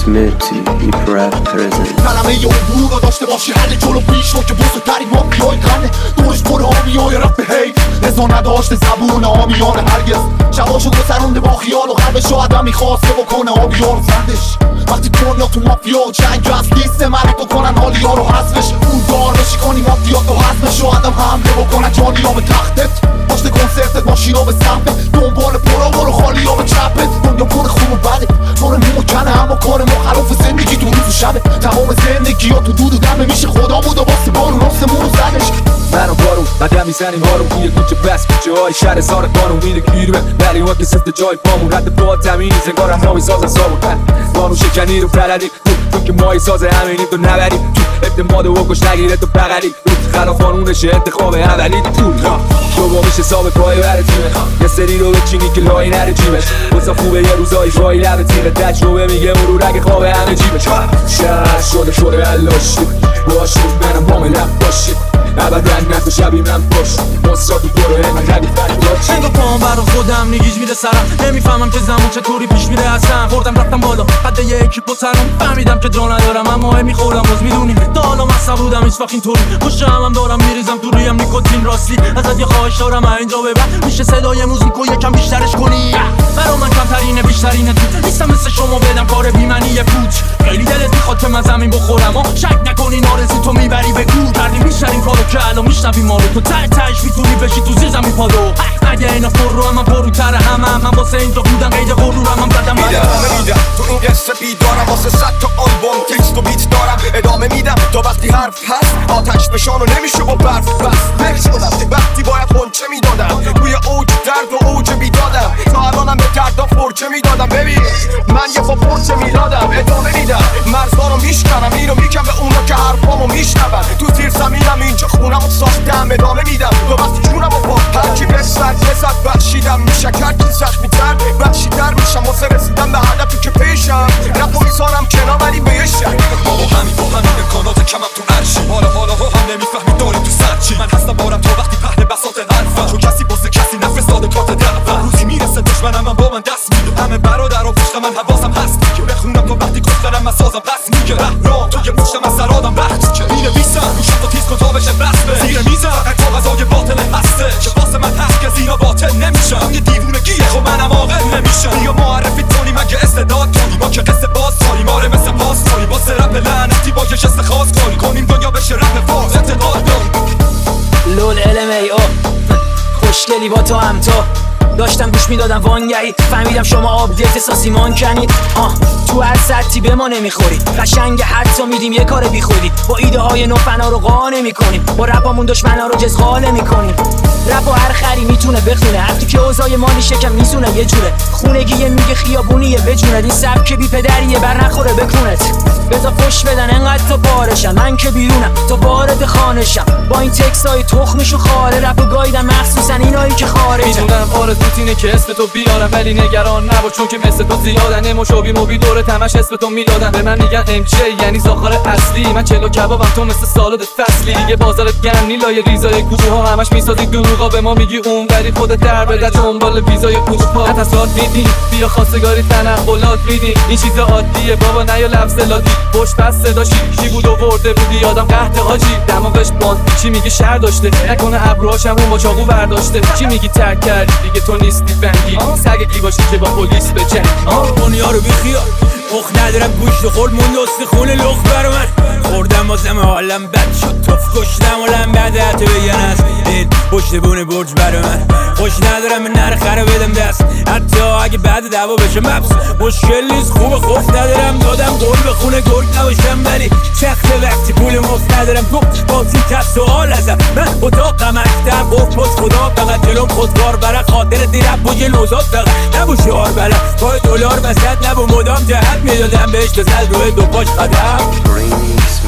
اسمتی هیپ رپ پرزنت کلمه یه عبور رو داشته باشی حل جلو پیش رو که بزرگترین مافیای قنه دورش پر آمیای رپ حیف رضا نداشته زبون آمیان هرگز شباشو گذرونده با خیال و قلبش رو آدم میخواسته بکنه آبیار زندش وقتی دنیا تو مافیا و جنگ از لیست مرد بکنن حالیا رو حذفش اون دار بشی کنی مافیا تو حذفش رو آدم حمله بکنن جانی ها به تختت پشت کنسرتت ماشینا به سمتت دنبال پرا برو خالی ها به چپت دنیا پر خوب و بده پر مو کنه اما کار مخالف زندگی تو روز و شبه تمام زندگی ها تو دود و دمه میشه خدا بود و واسه بارون آسمون رو زدش منو بارون بعدم میزنیم هارون توی کوچه بس کوچه های شهر سار قانون میره گیرمه ولی ها که سفت جای پامون رد پا تمیز انگار همراهی ساز سابون قانون شکنی رو پردیم تو که ماهی ساز همینیم تو نبریم تو اعتماد و کش نگیره تو بغلی خلاف قانونشه انتخاب اولی پول تو میشه حساب پای بر تیمه یه سری رو بچینی که لای نره جیبش واسه خوبه یه روزایی فایی لب تیره تجربه میگه مرور اگه خواب همه جیبش شهر شده علاشی باشید منم با ملم باشید ابدا نکو شبی من باش مصرافی برو من ربی فرید انگا پاهم برا خودم نگیج میره سرم نمیفهمم که زمان چطوری پیش میره اصلا خوردم رفتم بالا حد یه اکیپ و سرم فهمیدم که جا ندارم اما میخورم باز میدونی تا حالا مصب بودم هیچ وقت اینطوری پشت هم دارم میریزم تو رویم نیکوتین راستی ازت یه خواهش دارم اینجا ببر میشه صدای موزیکو یکم بیشترش کنی برا من کمترینه بیشترینه تو نیستم مثل شما بدم کار بی‌معنی پوچ خیلی دلت میخواد که من زمین بخورم و شک نکنین آرزو تو میبری به گور کردیم بیشترین کارو که الان میشنوی ما رو تو تهش میتونی بشی تو زیر زمین پادو اگه اینا پر رو من پروتر همه من واسه اینجا بودم قید غرورم هم زدم میدم تو این قصه بیدارم واسه 100 تا آلبوم تکست و بیت دارم ادامه میدم تا وقتی حرف هست آتش بشانو نمیشه با برف بس نکس کنم وقتی باید خونچه میدادم روی اوج درد و اوج بیدادم تا الانم به دردم فرچه میدادم ببین من یه پا پرچه میدادم ادامه میدم مرزارو میشکنم اینو میگم به اونا که حرفامو میشنون تو زیر زمینم اینجا خونمو ساختم ادامه میدم تا وقتی جونمو با هرکی بسد بخشیدم میشه کرد که زخمی تر بخشیدر میشم واسه رسیدم به هدفی که پیشم رپو میزارم کنار ولی به یه شک بابا همین امکانات کمم تو عرشی حالا هم نمیفهمی داری تو سرچی من هستم بارم تا وقتی پهن بساط حرفم چون کسی واسه کسی نفرستاده کارت دعوم روزی میرسه دشمنم من با من دست میده همه برادر و پشت من حواسم هست که بخونم تا وقتی کفترم من سازم پس میگه رهرام تو یه مشتم از سرادم وقت که مینویسم روشم تا تیز کن تا بشه بسته زیر میزم تا غذای باطل هسته که واسه من هست که زینا باطل نمیشم یه دیوونگیه خب منم عاقل نمیشم یا معرفی کنی من که استعداد کنی ما که قصه باز کنیم آره مثل باز کنیم واسه رپ لعنتی با یه جست خاص کنیم دنیا بشه رپ فاز اعتقاد داریم لول LMAO خوشگلی با تو هم تو داشتم گوش میدادم وانگهی فهمیدم شما آپدیت ساسیمان کنید تو هر سطحی به ما نمیخورید قشنگ حتی میدیم یه کار بی خودی با ایده های نو فنا رو قانع میکنیم با رپامون دشمنا رو جزغاله میکنیم رپ و هر خری میتونه بخونه حتی که اوضاع مالی شکم میزونه یه جوره خونگیه میگه خیابونیه بجوند این سبک بی پدریه بر نخوره بکونت بذار فش بدن انقدر تا بارشم من که بیرونم تا وارد خانشم با این تکسای تخمشو خاره رپ و گایدم مخصوصا اینایی که خارجن میدونم آرزوت اینه که اسم تو بیارم ولی نگران نباش چون که مثل تو زیادن مشابی موبی دوره تمش اسم تو میدادن به من میگن MJ یعنی زاخار اصلی من چلو کبابم تو مثل سالاد فصلی دیگه بازارت گرمی لای ریزای کوچوها همش میسازی دروغا به ما میگی اون ولی خودت در بده دنبال ویزای کوچوها اتصالات میدی بیا خواستگاری تنقلات میدی این چیز عادیه بابا نیا لفظ لادی پشت پس صدا شیشی بود آورده بودی یادم قحط حاجی دماغش باز چی میگی شهر داشته نکنه ابروهاشم اون با چاقو برداشته چی میگی ترک کردی دیگه تو نیستی بنگی سگگی باشی که با پلیس بجنگ دنیا رو بیخیال مخ ندارم گوشت خورد مون دست خون لخ بر من خوردم واسم حالم بد شد توف کشتم ولم بعد حتی بگن است این پشت بونه برج بر من خوش ندارم من نرخره بدم دست حتی اگه بعد دعوا بشه مبس مشکل نیست خوب خوف ندارم دادم قول به خونه گرگ نباشم ولی چخت وقتی پول مفت ندارم گفت بازی تست سوال ازم من اتاقم اکتر گفت پس خدا فقط جلوم خودکار برا خاطر دیرم با یه نوزاد فقط نبو شعار برم پای دلار وسط نبو مدام جهت میدادم بهش بزد روی دو پاش قدم